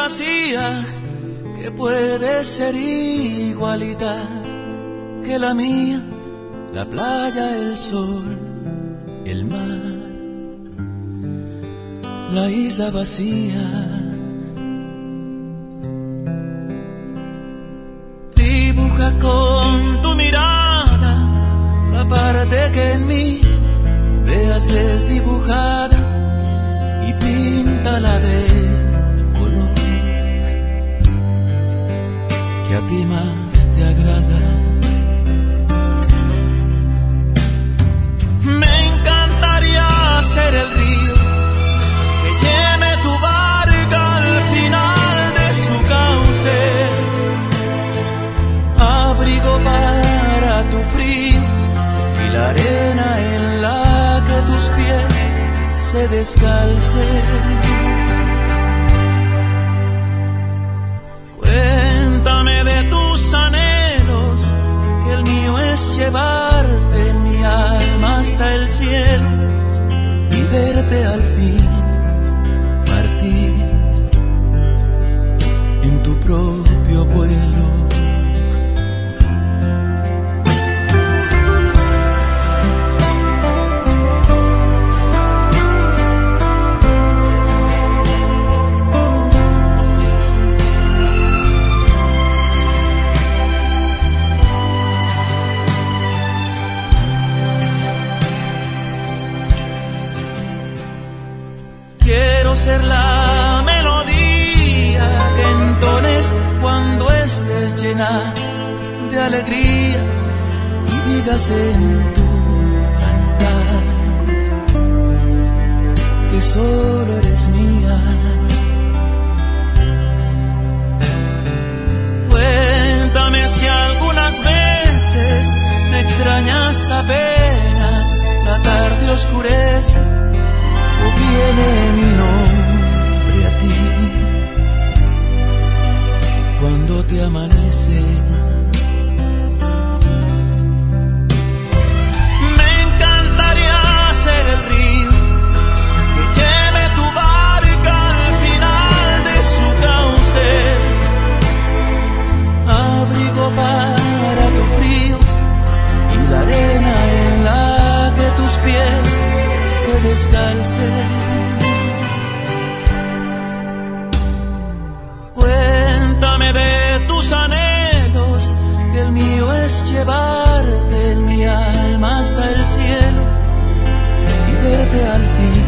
fantasía que puede ser igualita que la mía, la playa, el sol, el mar, la isla vacía. Dibuja con tu mirada la parte que en mí veas desdibujada y píntala de color que a ti más te agrada. Me encantaría ser el río que lleve tu barca al final de su cauce, abrigo para tu frío y la arena en la que tus pies se descalcen. Cuéntame de tus anhelos, que el mío es llevarte en mi alma hasta el cielo y verte al fin partir en tu propio vuelo. Ser la melodía que entones cuando estés llena de alegría y digas en tu cantar que solo eres mía. Cuéntame si algunas veces me extrañas apenas la tarde oscurece o viene mi nombre a ti cuando te amanece. Me encantaría ser el río que lleve tu barca al final de su cauce, abrigo para tu frío y la arena en la que tus pies se descalcen. Cuéntame de tus anhelos, que el mío es llevarte en mi alma hasta el cielo y verte al fin